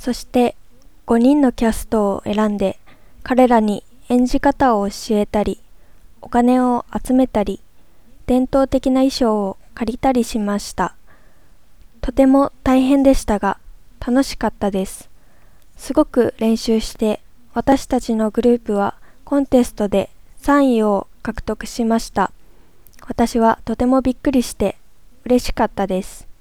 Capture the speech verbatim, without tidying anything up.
そしてごにんのキャストを選んで彼らに演じ方を教えたり、お金を集めたり、伝統的な衣装を借りたりしました。とても大変でしたが楽しかったです。すごく練習して私たちのグループはコンテストでさんいを獲得しました。私はとてもびっくりして嬉しかったです。